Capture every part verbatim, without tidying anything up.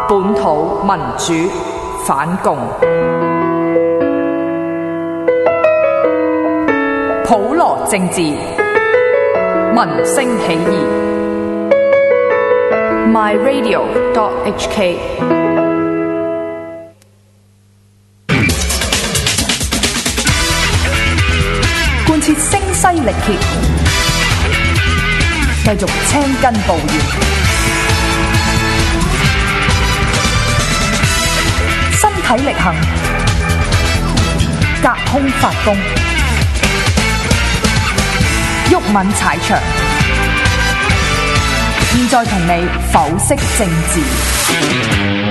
本土民主反共，普羅政治，民聲起義。My Radio dot H K。貫徹聲嘶力竭，繼續青筋暴現，身體力行，隔空發功，毓民踩場。現在同你剖析政治。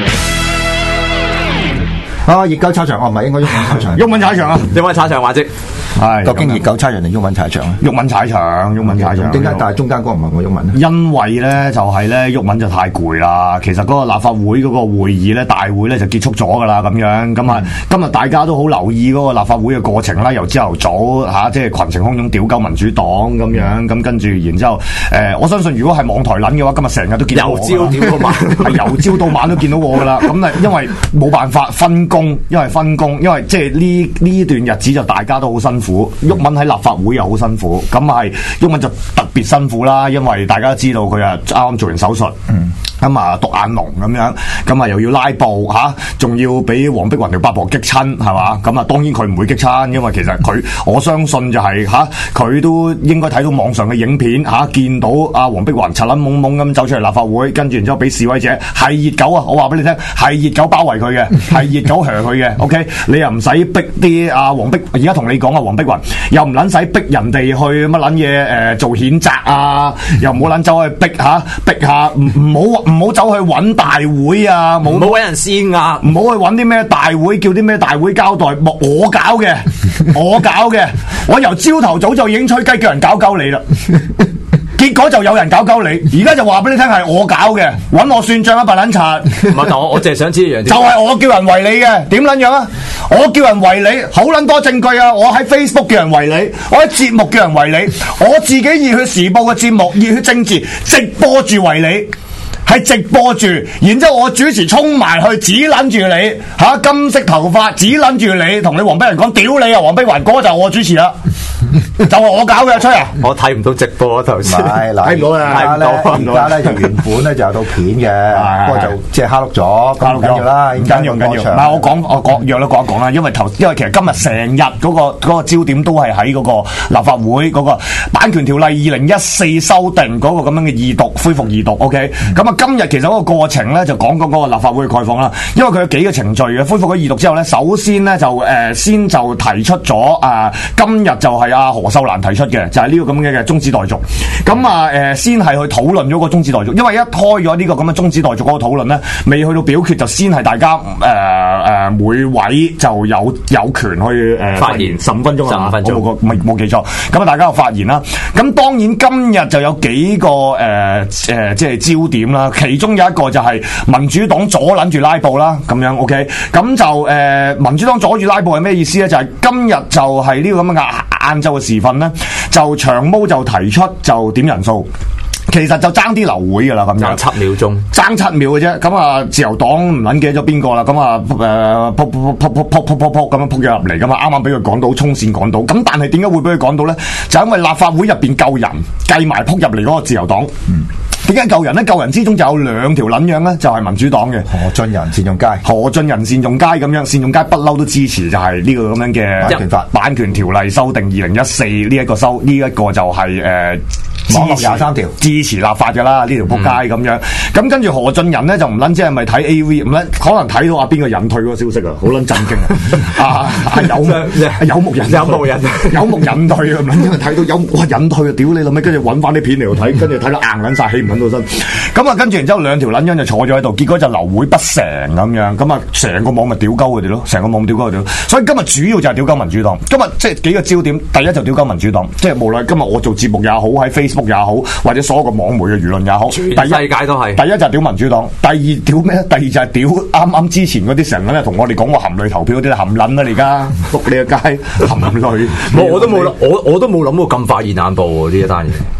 啊！熱狗炒場，哦唔係應該毓民炒場， 毓民踩場啊！毓民踩場話啫，係究竟熱狗炒場定毓民踩場啊？ 毓民踩場，毓民踩場。 點解？但係中間嗰個唔係我毓民咧？ 因為咧就係咧毓民就太攰啦。其實嗰個立法會嗰個會議咧大會咧就結束咗噶啦，咁樣咁啊，今日大家都好留意嗰個立法會嘅過程啦。由朝頭早嚇、啊，即係群情洶湧屌鳩民主黨咁樣，咁跟住然之後誒、呃，我相信如果係網台撚嘅話，今日成日都見到我。由朝屌到晚，係由朝到晚都見到我噶啦。咁啊，因為冇辦法分工，因為分。因為即係呢呢段日子就大家都好辛苦，毓民喺立法會又好辛苦，咁係毓民就特別辛苦啦。因為大家都知道佢啊啱啱做完手術，咁啊獨眼龍咁樣，咁啊又要拉布吓，仲、啊、要俾黃碧雲條八婆激親係嘛？咁啊當然佢唔會激親，因為其實佢我相信就係、是、吓，佢、啊、都應該睇到網上嘅影片吓、啊，見到阿黃碧雲柒撚懵懵咁走出嚟立法會，跟住然之後俾示威者係熱狗啊！我話俾你聽，係熱狗包圍佢嘅，係熱狗嚇佢嘅。OK。你又唔使逼啲阿黃碧，而家同你講啊，黃碧雲又唔撚使逼人哋去乜撚嘢誒做譴責啊，又唔好撚走去逼嚇逼下，唔唔好唔好走去揾大會啊，冇唔好揾人施壓，唔好去揾啲咩大會，叫啲咩大會交代，莫我搞嘅，我搞嘅，我由朝頭早就已經吹雞叫人搞鳩你啦。結果就有人搞鳩你，而家就話俾你聽係我搞嘅，揾我算賬啊，白撚賊！唔係，但我我淨係想知一樣，就係我叫人圍你嘅，點撚樣啊？我叫人圍你，好撚多證據啊！我喺 Facebook 叫人圍你，我喺節目叫人圍你，我自己熱血時報嘅節目熱血政治直播住圍你。係直播住，然之後我主持衝埋去指撚住你嚇、啊、金色頭髮，指撚住你，同你黃碧雲講屌你啊！黃碧雲嗰個就我主持啦，就係我搞嘅，吹啊！我睇唔到直播頭先，睇唔到啦，睇唔到。 而家咧就原本咧就有套片嘅，不過就即係蝦碌咗，咁唔緊要啦，唔緊要唔緊要。唔係我講我講約啦講一講啦，因為頭因為其實今日成日嗰個嗰、嗰個焦點都係喺嗰個立法會嗰個版權條例二零一四修訂嗰個咁樣嘅二讀恢復二讀 ，OK，咁啊。今日其實嗰個過程咧就講講嗰個立法會嘅概況啦，因為佢有幾個程序嘅，恢復咗二讀之後咧，首先咧就誒、呃、先就提出咗啊、呃，今日就係阿何秀蘭提出嘅，就係、是、呢個咁嘅嘅中止待續。咁啊誒先係去討論咗個中止待續，因為一開咗呢個咁嘅中止待續嗰個討論咧，未去到表決就先係大家誒誒、呃、每位就有有權去誒、呃、發言十五分鐘啊，十五分鐘，我冇冇記錯。咁啊大家就發言啦。咁當然今日就有幾個誒誒、呃呃、即係焦點啦。其中有一個就係民主黨阻撚住拉布啦，咁樣 OK，咁就誒、呃、民主黨阻住拉布係咩意思咧？就係、是、今日就係呢個咁嘅晏晝嘅時分咧，就長毛就提出就點人數。其實就爭啲流會噶啦，咁樣爭七秒鐘，爭七秒嘅啫。咁啊，自由黨唔撚記咗邊個啦？咁啊，誒，撲撲撲撲撲撲撲撲咁樣撲咗入嚟，咁啊，啱啱俾佢趕到，衝線趕到。咁但係點解會俾佢趕到咧？就因為立法會入邊夠人，計埋撲入嚟嗰個自由黨。嗯。點解救人咧？救人之中就有兩條撚樣咧，就係、是、民主黨嘅何俊仁、單仲偕。何俊仁、單仲偕咁樣，單仲偕不嬲都支持，就係呢個咁樣嘅版權法、版權條例修訂二零一四呢一個修呢一、這個就係、是、誒。呃網絡廿三條支持立法㗎啦，呢條撲街咁樣。咁、嗯、跟住何俊仁咧就唔撚知係咪睇 A V， 唔撚可能睇到阿邊個隱退嗰個消息啊，好撚震驚啊！啊有有目人有目人有目隱退啊！唔撚因為睇到有哇隱退啊！屌你老味，跟住揾翻啲片嚟度睇，跟住睇到硬撚晒，起唔撚到身。咁啊，跟住然之後兩條撚樣就坐咗喺度，結果就流會不成咁樣。咁啊，成個網咪屌鳩佢哋咯，成個網屌鳩佢哋咯。所以今日主要就係屌鳩民主黨。今日即係幾個焦點，第一就屌鳩民主黨，即係無論今日我做節目也好，喺 Facebook 也好，或者所有個網媒嘅輿論也好，全世界都係。第一就係屌民主黨，第二屌咩？第二就係屌啱啱之前嗰啲成日咧同我哋講話含淚投票嗰啲含撚啦，你而家仆你個街含淚。我我都冇諗，我我都冇諗過咁快現眼報喎呢一單嘢。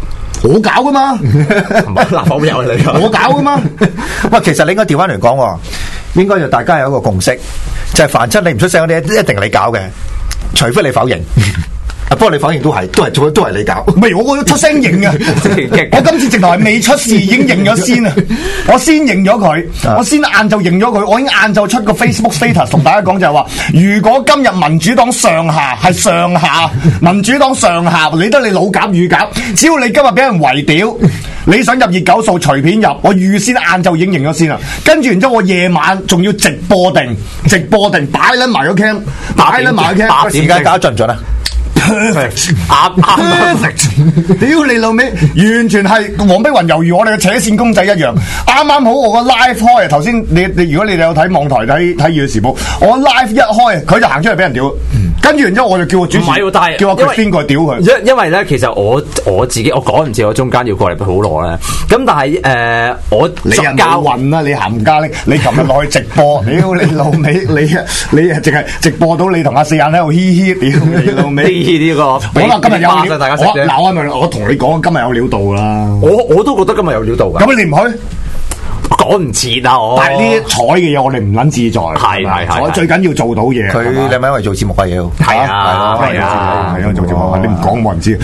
我搞噶嘛， 立法會有你， 我搞噶嘛。 喂，其實你應該調翻嚟講喎，應該就大家有一個共識，就係凡親你唔出聲嗰啲，一定係你搞嘅，除非你否認。啊！不過你否認都係，都係做，都係你搞。 唔係我我出聲認啊！我今次直頭係未出事已經認咗先啊！我先認咗佢，我先晏晝認咗佢。我已經晏晝出個 Facebook status 同大家講就係話，如果今日民主黨上下係上下，民主黨上下理得你老搞預搞，只要你今日俾人圍屌，你想入熱狗數隨便入，我預先晏晝已經認咗先啦。跟住然之後我夜晚仲要直播定，直播定擺撚埋個 cam， 擺撚埋個 cam， 個時間搞得準唔準啊？ perfect， 啱啱 perfect， 屌你老味，完全係黃碧雲猶如我哋嘅扯線公仔一樣，啱啱好我個 live 開，頭先你你如果你哋有睇網台睇睇《粵語時報》，我 live 一開，佢就行出嚟俾人屌，跟住然之後我就叫我主持，叫我佢邊個屌佢， 因因為咧其實我我自己我講唔切，我中間要過嚟好耐咧，咁但係誒、呃、我你人教運啦，你冚家拎，你琴日落去直播，屌你老味，你啊你啊淨係直播到你同阿四眼喺度嘻嘻，屌你老味。 呢個我話今日有料， 大家我嗱我咪我同你講，今日有料到啦。 我我都覺得今日有料到㗎。 咁你唔去？ 講唔切啊！我但係呢啲彩嘅嘢，我哋唔撚自在。 係係係， 最緊要做到嘢。 佢你咪因為做節目嘅要係啊係啊係啊做節目，你唔講冇人知。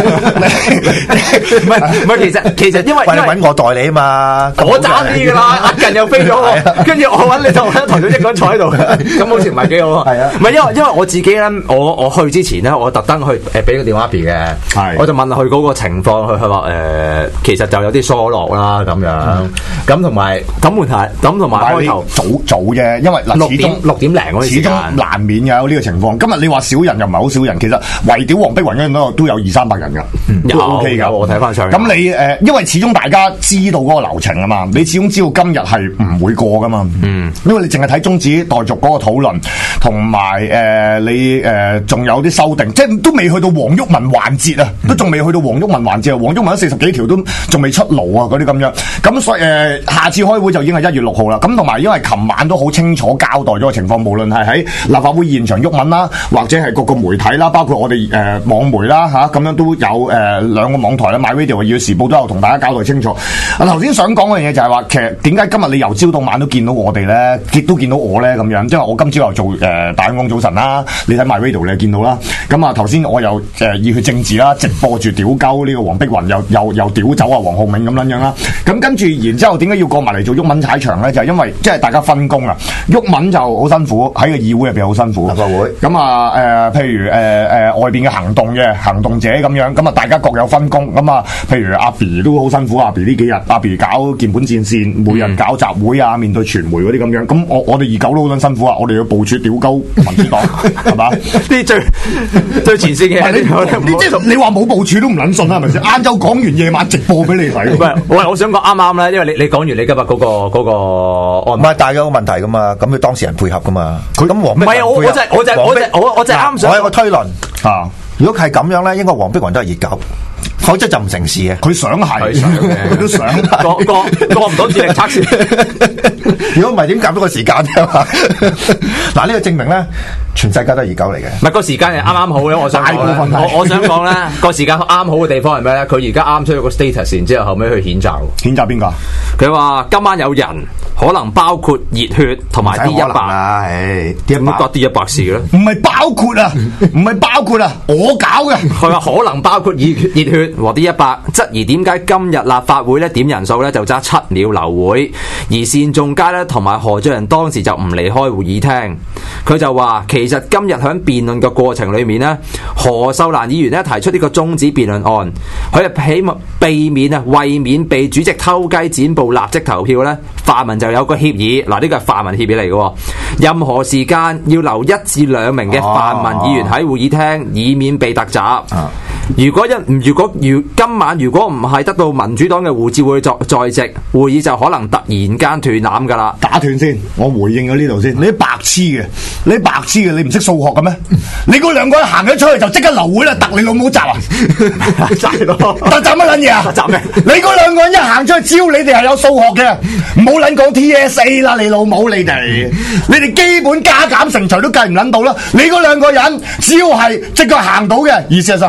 唔係唔係，其實其實因為喂你揾我代理啊嘛， 我爭啲㗎啦，阿近又飛咗，跟住我揾你同台長一個人坐喺度，咁好似唔係幾好啊。係啊，唔係因為因為我自己咧，我我去之前咧，我特登去誒俾個電話阿 B 嘅，我就問佢嗰個情況，佢佢話誒其實就有啲疏落啦咁樣，咁同埋咁問題，咁同埋開頭早早啫，因為嗱六點六點零嗰陣時間， 始終難免有呢個情況。今日你話少人又唔係好少人，其實圍屌黃碧雲嗰陣都都有二三百人㗎，都 OK 㗎。 我睇翻上。 咁你誒，因為始終大家知道嗰個流程啊嘛，你始終知道今日係唔會過㗎嘛。嗯。因為你淨係睇中止待續嗰個討論，同埋誒你誒仲有啲修訂，即係都未去到黃毓民環節啊，都仲未去到黃毓民環節啊。黃毓民四十幾條都仲未出爐啊，嗰啲咁樣。咁所以誒，下次開會就已經係一月六號啦。咁同埋因為琴晚都好清楚交代咗個情況，無論係喺立法會現場毓民啦，或者係各個媒體啦，包括我哋誒、呃、網媒啦嚇，咁、啊、樣都有誒、呃、兩個網台啦，MyRadio 嘅《粵語時報》都有同大家交代清楚。啊，頭先想講嗰樣嘢就係話，其實點解今日你由朝到晚都見到我哋咧，亦都見到我咧咁樣，即係我今朝又做誒、呃、大香港早晨啦，你睇 MyRadio 你見到啦。咁啊頭先我又誒、呃、熱血政治啦，直播住屌鳩呢個黃碧雲，又又又屌走啊黃浩銘咁樣樣啦。咁跟住然之後點解要過埋嚟做毓民踩場咧？就係、是、因為即係大家分工啊，毓民就好辛苦喺個議會入邊好辛苦。立法會咁啊誒，譬如誒誒、呃、外邊嘅行動嘅行動者咁樣，咁啊大家各有分工。咁啊，譬如阿 B 都好辛苦，阿 B 呢幾日阿 B 搞鍵盤戰線，每日搞集會啊，面對傳媒嗰啲咁樣。咁我我哋二九都好撚辛苦啊，我哋要部署屌鳩民主黨係嘛？啲最最前線嘅，你即係你話冇部署都唔撚信啦，係咪先？晏晝講完，夜晚直播俾你睇。 唔係，喂，我想講啱啱咧，因為你你講完你今日嗰、嗰個嗰、嗰個唔係， 但係有個問題噶嘛，咁佢當事人配合噶嘛。佢咁黃碧雲唔係我我就我就我就我我就啱想。 我有個推論啊，如果係咁樣咧，應該黃碧雲都係熱狗。否則就唔成事嘅， 佢想係，佢都想過過過唔到智力測試。 如果唔係點夾到個時間啫嘛？嗱，呢個證明咧，全世界都係熱狗嚟嘅。 唔係個時間係啱啱好嘅，我想講我我想講咧個時間啱好嘅地方係咩咧？佢而家啱出咗個 status，然之後後尾去譴責， 譴責邊個？ 佢話今晚有人可能包括熱血同埋 D 一百啦，唉，D 一百關 D 一百事嘅咧？ 唔係包括啊，唔係包括啊，我搞嘅。 佢話可能包括熱熱血和 D 一百，質疑點解今日立法會咧點人數咧就爭七秒流會，而單仲偕咧同埋何俊仁當時就唔離開會議廳。佢就話其實今日喺辯論嘅過程裏面呢，何秀蘭議員咧提出呢個中止辯論案，佢係希望避免啊，為免被主席偷雞剪布立即投票咧，泛民就有個協議，嗱呢個係泛民協議嚟嘅，任何時間要留一至兩名嘅泛民議員喺會議廳，以免被突襲。啊如果一如果如今晚如果唔係得到民主黨嘅胡志偉在在席，會議就可能突然間斷纜噶啦。 打斷先，我回應咗呢度先。你啲白痴嘅，你啲白痴嘅，你唔識數學嘅咩？你嗰兩個人行咗出去就即刻流會啦，突你老母閘啊！閘咯，突閘乜撚嘢啊？閘咩？你嗰兩個人一行出去，只要你哋係有數學嘅，唔好撚講 T S A 啦，你老母你哋，你哋基本加減乘除都計唔撚到啦。你嗰兩個人只要係即刻行到嘅，而事實上行到啊。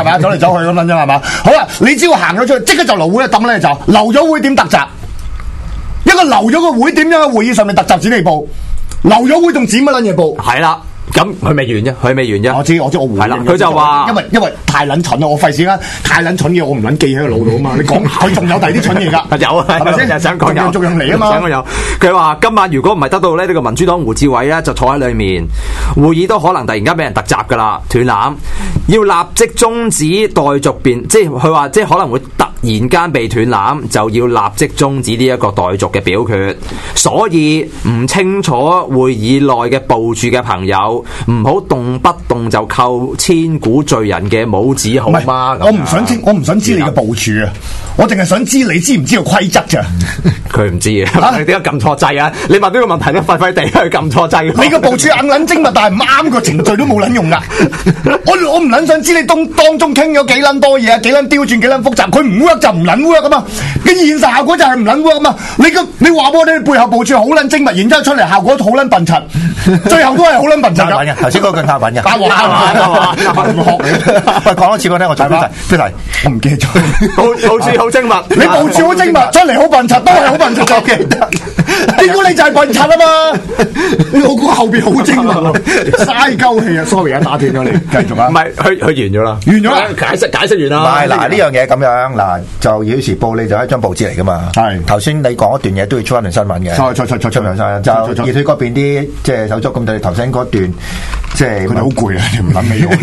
嘛？走嚟走去咁樣啫係嘛？好啦，你只要行咗出去，即刻就流會啊！抌咧就流咗會點突襲？一個流咗個會點樣喺會議上面突襲剪你報？流咗會仲剪乜撚嘢報？ 係啦。咁佢未完啫，佢未完啫。 我知我知，我回應佢就話， 因為因為太撚蠢啦，我費事啦，太撚蠢嘅我唔撚記喺個腦度啊嘛。你講佢仲有第二啲蠢嘢㗎？ 有啊，係咪先？想講有， 逐樣嚟啊嘛。 想講有。佢話今晚如果唔係得到咧呢個民主黨胡志偉咧，就坐喺裡面，會議都可能突然間俾人突襲㗎啦，斷纜，要立即終止待續辯，即係佢話即係可能會突然間被斷纜，就要立即終止呢一個待續嘅表決。所以唔清楚會議內嘅部署嘅朋友，唔好動不動就扣千古罪人嘅帽子好嗎？ 我唔想知，我唔想知你嘅部署啊！我淨係想知你知唔知個規則咋？ 佢唔知啊！你點解撳錯掣啊？你問呢個問題都快快地去撳錯掣。 你個部署硬撚精密，但係唔啱個程序都冇撚用噶。我我唔撚想知你當當中傾咗幾撚多嘢，幾撚刁鑽，幾撚複雜。佢唔 work 就唔撚 work 噶嘛。嘅現實效果就係唔撚 work 嘛。你個你話俾我聽，背後部署好撚精密，然之後出嚟效果好撚笨柒，最後都係好撚笨柒㗎。 頭先嗰句押韻嘅， 押韻啊！唔學你。 喂，講多次我聽，我再標題，標題我唔記得咗。 部署好精密， 你部署好精密，出嚟好笨柒，都係好笨柒就記得。點解你就係笨柒啊嘛？我估後邊好精密喎，嘥鳩氣啊 ！sorry 啊，打斷咗你，繼續啊。 唔係，佢佢完咗啦， 完咗啦， 解釋解釋完啦。 唔係嗱，呢樣嘢咁樣嗱，就《妖時報》你就係一張報紙嚟噶嘛。係頭先你講一段嘢都要出一段新聞嘅。出出出出出兩新聞，就熱血嗰邊啲即係手足咁，你頭先嗰段即係佢哋好攰啊，你唔諗起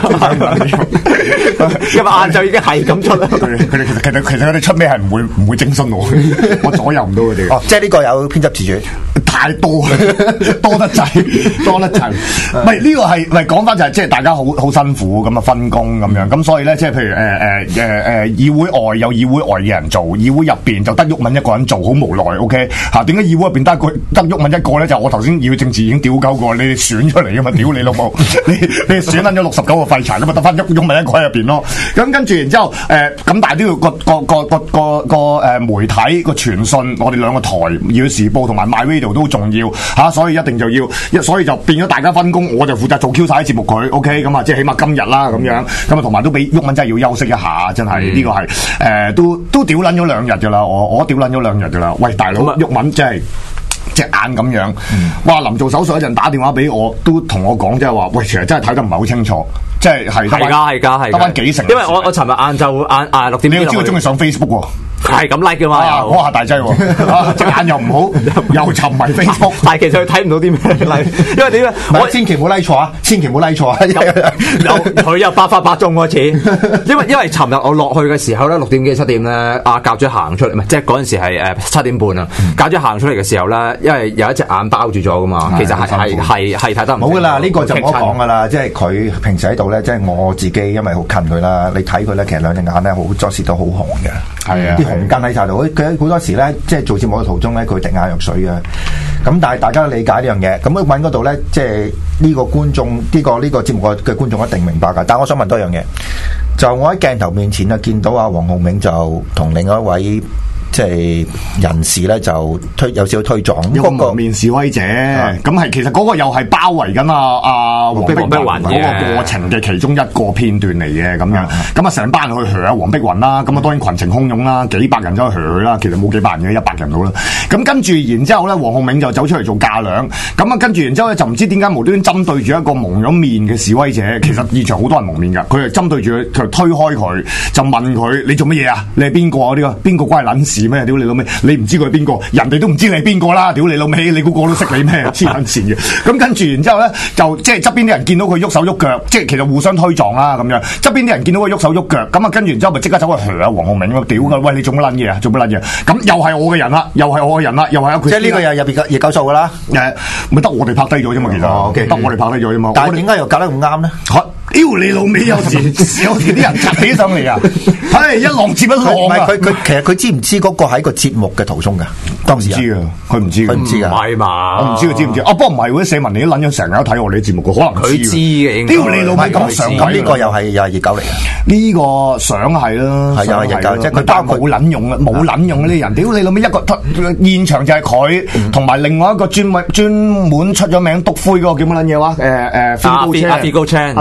我。 因為晏晝已經係咁出啦。 佢哋其實其實其實佢哋出咩係唔會唔會徵詢我，我左右唔到佢哋。 哦，即係呢個有編輯自主。 太多多得滯，多得滯。唔係呢個係，唔係講翻就係即係大家好好辛苦咁啊分工咁樣。咁所以咧，即係譬如誒誒誒誒議會外有議會外嘅人做，議會入邊就得毓民一個人做，好無奈。OK 嚇？點解議會入邊得個得毓民一個咧？就我頭先議會政治已經屌鳩過，你哋選出嚟噶嘛？屌你老母！你你選撚咗六十九個廢柴，咁咪得翻毓毓民一個喺入邊咯。咁跟住然之後誒，咁但係都要個個個個個個誒媒體個傳訊，我哋兩個台《要時報》同埋 MyRadio 都重要嚇、啊，所以一定就要，一所以就變咗大家分工，我就負責做 Q 晒啲節目佢 ，OK 咁啊，即係起碼今日啦咁樣，咁啊同埋都俾毓民真係要休息一下，真係呢、嗯、個係誒、呃、都都屌撚咗兩日噶啦，我我屌撚咗兩日噶啦，喂大佬毓民真係隻眼咁樣，嗯、哇臨做手術嗰陣打電話俾我，都同我講即係話，喂其實真係睇得唔係好清楚。即係係係㗎係㗎係， 得翻幾成？ 因為我我尋日晏晝晏晏六點， 你要知道中意上 Facebook 喎。 係咁 like 嘅嘛， 我下大劑喎，隻眼又唔好，又沉迷 Facebook， 但係其實佢睇唔到啲咩 like，因為點咧？ 我千祈唔好 like 錯啊，千祈唔好 like 錯啊！ 有佢又百發百中嗰次，因為因為尋日我落去嘅時候咧，六點幾七點咧，阿教主行出嚟，唔係即係嗰陣時係誒七點半啊，教主行出嚟嘅時候咧，因為有一隻眼包住咗噶嘛，其實係係係係睇得唔好噶啦，呢個就唔好講噶啦，即係佢平時喺度咧，即係我自己因為好近佢啦，你睇佢咧，其實兩隻眼咧好作時都好紅嘅，係啊，啲紅筋喺晒度。佢好多時咧，即係做節目嘅途中咧，佢滴眼藥水嘅。咁但係大家理解呢樣嘢，咁揾嗰度咧，即係呢個觀眾，呢、呢個呢、呢個節目嘅觀眾一定明白㗎。但係我想問多樣嘢，就我喺鏡頭面前啊，見到阿黃浩銘就同另外一位即係人士咧，就推有少少推撞。 一個蒙面示威者，咁係、嗯、其實嗰個又係包圍緊阿阿黃碧雲嗰個過程嘅其中一個片段嚟嘅咁樣。咁啊成班人去嚇阿黃碧雲啦，咁啊當然群情洶湧啦，幾百人走去嚇佢啦。其實冇幾百人嘅，一百人到啦。咁跟住然之後咧，黃浩銘就走出嚟做架梁。咁啊跟住然之後咧，就唔知點解無端端針對住一個蒙咗面嘅示威者。其實現場好多人蒙面㗎，佢係針對住佢，佢推開佢，就問佢：你做乜嘢啊？你係邊個啊？呢個邊個關係撚事咩？屌你老味！你唔知佢係邊個，人哋都唔知你係邊個啦！屌你老味！你估個個都識你咩？黐撚線嘅。咁跟住然之後咧，就即係側邊啲人見到佢喐手喐腳，即係其實互相推撞啦咁樣。側邊啲人見到佢喐手喐腳，咁啊跟住然之後咪即刻走去嚇啊黃浩銘咯！屌㗎！喂，你做乜撚嘢啊？做乜撚嘢？咁又係我嘅人啦，又係我嘅人啦，又係即係呢個又入邊嘅熱狗數㗎啦。 誒，咪得我哋拍低咗啫嘛，其實。 哦，OK。 得我哋拍低咗啫嘛。 但係點解又搞得咁啱咧？ 屌你老味！有時有時啲人插起上嚟啊，唉一浪接一浪啊！ 佢佢其實佢知唔知嗰個係一個節目嘅途中㗎？當時知啊，佢唔知， 佢唔知㗎， 唔係嘛？ 我唔知佢知唔知啊？不過唔係嗰啲社民，你都撚咗成日都睇我哋啲節目嘅，可能佢知嘅。 屌你老味咁上咁呢個又係又係熱狗嚟嘅。 呢個相係啦， 係又係熱狗，即係佢包括冇撚用啊，冇撚用嗰啲人。屌你老味一個現場就係佢，同埋另外一個專專門出咗名篤灰嗰個叫乜撚嘢話？誒誒， 阿 Figo Chan， 阿 Figo Chan。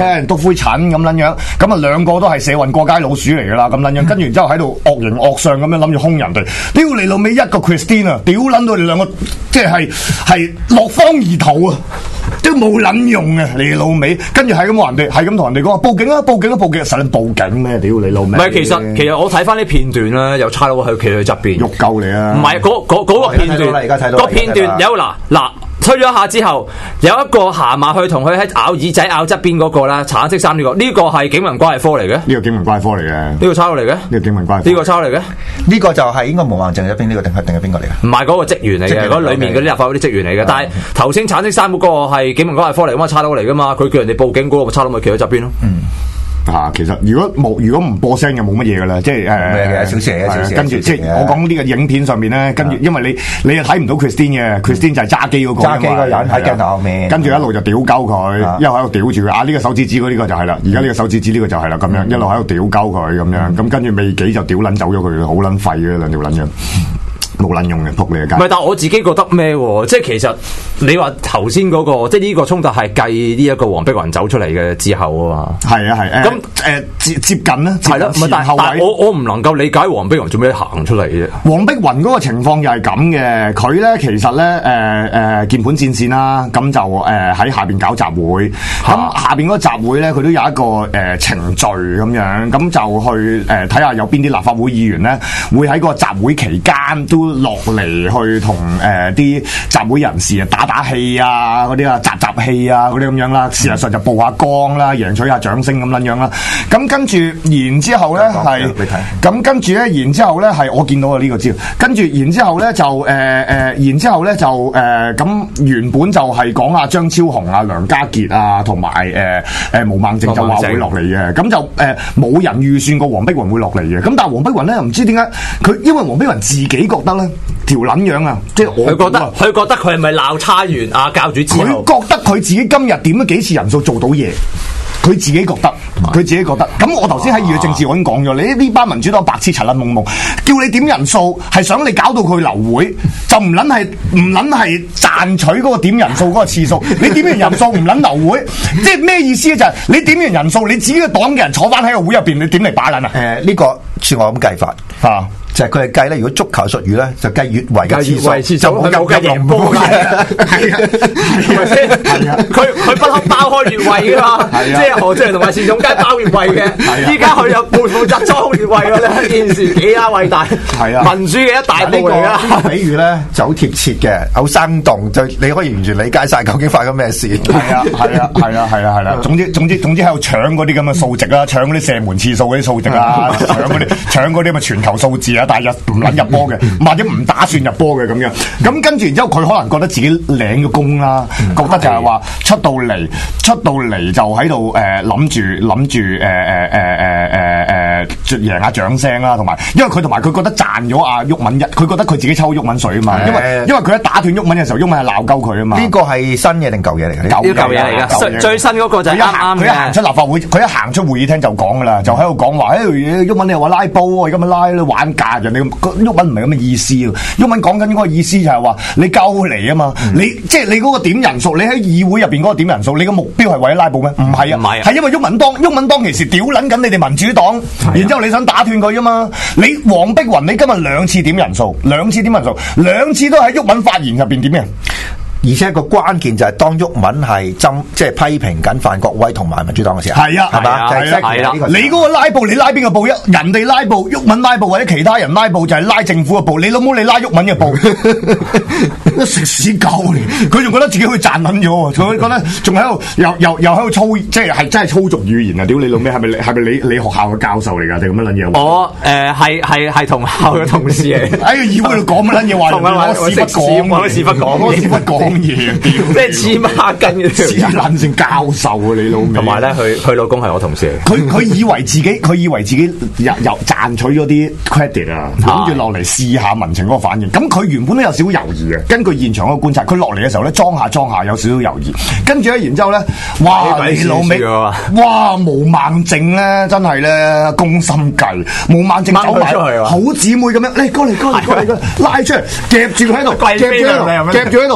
聽，篤灰塵咁撚樣，咁啊兩個都係社運過街老鼠嚟㗎啦，咁撚樣，跟住然之後喺度惡形惡相咁樣諗住兇人哋，屌你老尾一個 Christine 啊，屌撚到你兩個即係係落荒而逃啊！都冇撚用啊！你老味，跟住係咁話人哋，係咁同人哋講話報警啊！報警啊！報警！實撚報警咩？屌你老味！ 唔係，其實其實我睇翻啲片段啦，有差佬喺企佢側邊， 喐鳩你啊！ 唔係嗰嗰嗰個片段， 而家睇到個片段有嗱嗱。推咗一下之後，有一個行埋去同佢喺咬耳仔咬側邊嗰個啦，橙色衫呢個，呢個係警民關係科嚟嘅。呢個警民關係科嚟嘅。呢個抄嚟嘅。呢個警民關係。 呢個抄嚟嘅。 呢個就係應該毛孟靜入邊呢個定係定係邊個嚟嘅？ 唔係嗰個職員嚟嘅，嗰裏面嗰啲立法會啲職員嚟嘅。但係頭先橙色衫嗰個係警民關係科嚟，咁啊抄佬嚟噶嘛？佢叫人哋報警嗰個抄佬咪企喺側邊咯。嗯。 啊，其實如果冇如果唔播聲就冇乜嘢噶啦，即係誒， 小事嘅小事。 跟住即係我講呢個影片上面咧，跟住因為你你又睇唔到 Christine 嘅 ，Christine 就係揸機嗰個， 揸機個人喺鏡頭後面， 跟住一路就屌鳩佢，一路喺度屌住佢。啊，呢個手指指嗰呢個就係啦，而家呢個手指指呢個就係啦，咁樣一路喺度屌鳩佢咁樣，咁跟住未幾就屌撚走咗佢，好撚廢嘅兩條撚樣。冇撚用嘅，仆你嘅街。唔係，但係我自己覺得咩喎？即係其實你話頭先嗰個，即係呢個衝突係繼呢一個黃碧雲走出嚟嘅之後啊嘛。係啊係。咁誒接接近咧，係咯。唔係，但係我我唔能夠理解黃碧雲做咩行出嚟啫。黃碧雲嗰個情況又係咁嘅，佢咧其實咧誒誒鍵盤戰線啦，咁就誒喺、呃、下邊搞集會，咁、啊、下邊嗰個集會咧，佢都有一個誒、呃、程序咁樣，咁就去誒睇下有邊啲立法會議員咧會喺個集會期間都落嚟去同誒啲集會人士啊打打氣啊，嗰啲啊集集氣啊嗰啲咁樣啦，事實上就曝下光啦，贏取下掌聲咁樣樣啦。咁跟住然之後咧係，咁跟住咧然之後咧係我見到啊呢個資料，跟住然之後咧就誒誒、呃，然之後咧就誒咁、呃、原本就係講阿張超雄啊、梁家傑啊同埋誒誒毛孟靜就話會落嚟嘅，咁就誒冇、呃、人預算過黃碧雲會落嚟嘅，咁但係黃碧雲咧又唔知點解佢，因為黃碧雲自己覺得咧。條撚樣啊！即係我佢覺得，佢覺得佢係咪鬧差完啊教主之後？佢覺得佢自己今日點咗幾次人數做到嘢，佢自己覺得，佢自己覺得。咁我頭先喺議會政治我已經講咗，你呢班民主黨白痴柒撚懵懵，叫你點人數係想你搞到佢流會，就唔撚係唔撚係賺取嗰個點人數嗰個次數。你點完人數唔撚流會，即係咩意思咧？就係、是、你點完人數，你自己嘅黨嘅人坐翻喺個會入邊，你點嚟把撚啊？誒、呃，呢、這個算我咁計法啊。就係佢係計咧，如果足球術語咧，就計越位嘅次數，就冇夠計贏波嘅，係啊，係咪先？係啊，佢佢不嬲包開越位噶嘛，即係何俊仁同埋單仲偕包越位嘅，依家佢又負負責裝越位嘅咧，件事幾啊偉大，係啊，民主嘅一大步嚟噶。比喻咧就好貼切嘅，好生動，就你可以完全理解晒究竟發生咩事。係啊，係啊，係啊，係啊，係啦。總之總之總之喺度搶嗰啲咁嘅數值啦，搶嗰啲射門次數嗰啲數值啊，搶嗰啲搶嗰啲咁嘅傳球數字啊。但係又唔撚入波嘅，或者唔打算入波嘅咁樣，咁跟住然之後佢可能覺得自己領咗功啦，嗯、覺得就係話出到嚟，出到嚟就喺度誒諗住諗住誒誒誒誒誒誒贏下掌聲啦，同埋因為佢同埋佢覺得賺咗阿毓民一，佢覺得佢自己抽毓民水啊嘛，因為因為佢一打斷毓民嘅時候，毓民係鬧鳩佢啊嘛。呢個係新嘢定舊嘢嚟嘅？舊嘢嚟㗎，最新嗰個就係啱啱佢一行出立法會，佢一行出會議廳就講㗎啦，就喺度講話誒毓民你又話拉布，我而家咪拉玩架人哋。毓民唔係咁嘅意思，毓民講緊嗰個意思就係話你鳩嚟啊嘛，嗯、你即係你嗰個點人數，你喺議會入邊嗰個點人數，你個目標係為咗拉布咩？唔係啊，係、啊、因為毓民當毓民當其時屌撚緊你哋民主黨，啊、然之後你想打斷佢啊嘛，你黃碧雲你今日兩次點人數，兩次點人數，兩次都喺毓民發言入邊點嘅。而且個關鍵就係當毓民係針即係批評緊范國威同埋民主黨嘅時候，係啊，係嘛，係啦，係啦。你嗰個拉布，你拉邊個布？一人哋拉布，毓民拉布或者其他人拉布，就係拉政府嘅布。你老母你拉毓民嘅布，食屎狗嚟！佢仲覺得自己可以賺撚咗，佢覺得仲喺度又又又喺度操，即係係真係操縱語言啊！屌你老味，係咪係咪你你學校嘅教授嚟㗎？定咁乜撚嘢？我誒係係係同校嘅同事嚟。喺個議會度講乜撚嘢話？我屎忽講，我屎忽講，我屎忽講。嘢即係黐孖筋嘅黐撚性教授啊！你老味，同埋咧，佢佢老公係我同事嚟。佢佢以為自己佢以為自己又又賺取咗啲 credit 啊，諗住落嚟試下民情嗰個反應。咁佢原本都有少少猶豫嘅。根據現場嗰個觀察，佢落嚟嘅時候咧，裝下裝下有少少猶豫。跟住咧，然之後咧，哇！你老味，哇！毛孟靜咧，真係咧攻心計。毛孟靜走埋好姊妹咁樣，嚟過嚟過嚟過嚟，拉出嚟夾住佢喺度，夾住喺度，夾住喺度，跟住成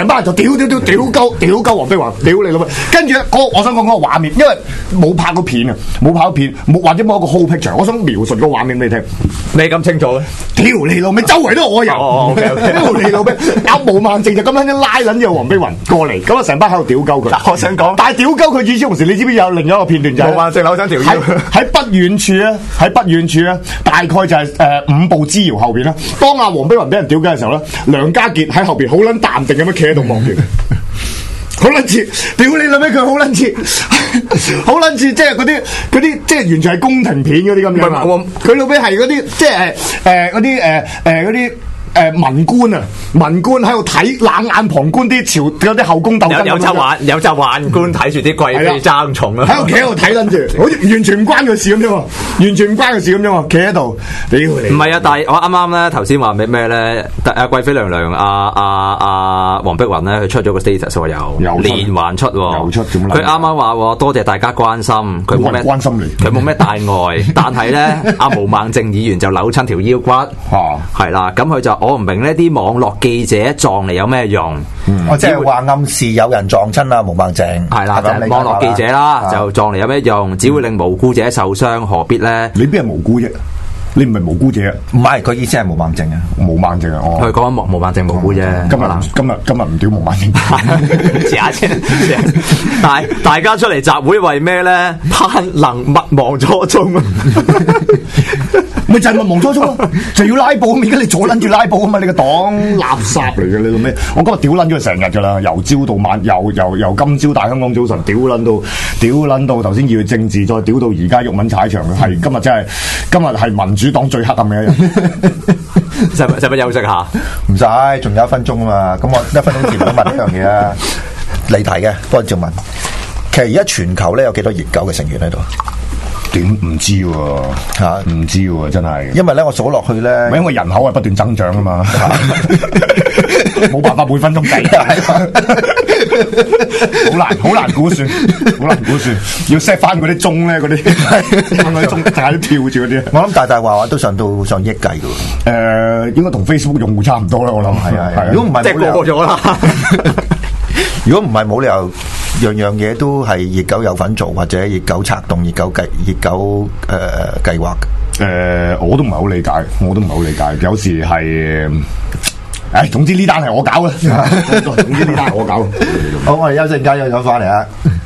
翻嚟就屌屌屌屌鳩屌鳩黃碧雲，屌你老味！跟住咧，嗰我想講嗰個畫面，因為冇拍過片啊，冇拍過片，冇或者冇一個 whole picture，我想描述個畫面俾你聽。 你咁清楚咧？ 屌你老味，周圍都係我人， 哦，OK OK， 屌你老味，阿毛孟靜就咁樣一拉撚住黃碧雲過嚟，咁啊成班喺度屌鳩佢。 我想講， 但係屌鳩佢與此同時，你知唔知有另一個片段就係毛孟靜扭親條腰， 喺不遠處咧，喺不遠處咧，大概就係誒五步之遙後邊啦。當阿黃碧雲俾人屌鳩嘅時候咧，梁家傑喺後邊好撚淡定咁樣企喺度望住。好撚似，屌你老味佢好撚似，好撚似，即係嗰啲嗰啲，即係完全係宮廷片嗰啲咁樣啊！佢老味係嗰啲，即係誒嗰啲誒誒嗰啲。誒文官啊，文官喺度睇冷眼旁觀啲朝嗰啲後宮鬥爭， 有有隻宦有隻宦官睇住啲貴妃爭寵啊， 喺度企喺度睇撚住，好似完全唔關佢事咁啫喎，完全唔關佢事咁啫喎，企喺度，屌你！ 唔係啊，但係我啱啱咧頭先話咩咩咧？阿貴妃娘娘阿阿阿黃碧雲咧，佢出咗個 status 喎，又連環出喎， 又出咁啦。 佢啱啱話多謝大家關心，佢冇咩關心你， 佢冇咩大礙，但係咧阿毛孟靜議員就扭親條腰骨，係啦，咁佢就。我唔明呢啲網絡記者撞嚟有咩用？ 我即係話暗示有人撞親啊，毛孟靜係啦，就係網絡記者啦，就撞嚟有咩用？只會令無辜者受傷，何必咧？ 你邊係無辜啫？你唔係無辜者啊？ 唔係，佢意思係毛孟靜啊， 毛孟靜啊！ 佢講緊毛毛孟靜無辜啫。 今日今日今日唔屌毛孟靜， 試下先。大大家出嚟集會為咩咧？盼能勿忘初衷啊！ 咪就係勿忘初衷咯，就要拉布。而家你阻撚住拉布啊嘛！你個黨垃圾嚟嘅，你做咩？我今日屌撚咗佢成日噶啦，由朝到晚，由由由今朝大香港早晨屌撚到屌撚到頭先要政治，再屌到而家毓民踩場，係今日真係今日係民主黨最黑暗嘅一日。 使唔使唔休息下？ 唔使，仲有一分鐘啊嘛。咁我一分鐘前都問呢樣嘢啊，離題嘅，不過照問。其實而家全球咧有幾多熱狗嘅成員喺度？ 點唔知喎嚇？唔知喎，真係。 因為咧，我數落去咧， 因為人口係不斷增長啊嘛，冇辦法每分鐘計，好難好難估算，好難估算，要 set 翻嗰啲鐘咧，嗰啲嗰啲鐘大家都跳住嗰啲。 我諗大大話話都上到上億計嘅喎。 誒，應該同 Facebook 用戶差唔多啦，我諗係啊係啊。 如果唔係， 即係過咗啦。 如果唔係冇理由。樣樣嘢都係熱狗有份做，或者熱狗策動、熱狗計、熱狗誒計劃。 誒、呃，我都唔係好理解，我都唔係好理解。有時係，誒、哎，總之呢單係我搞嘅。總之呢單係我搞。 好，我哋休息陣間，休息翻嚟啊！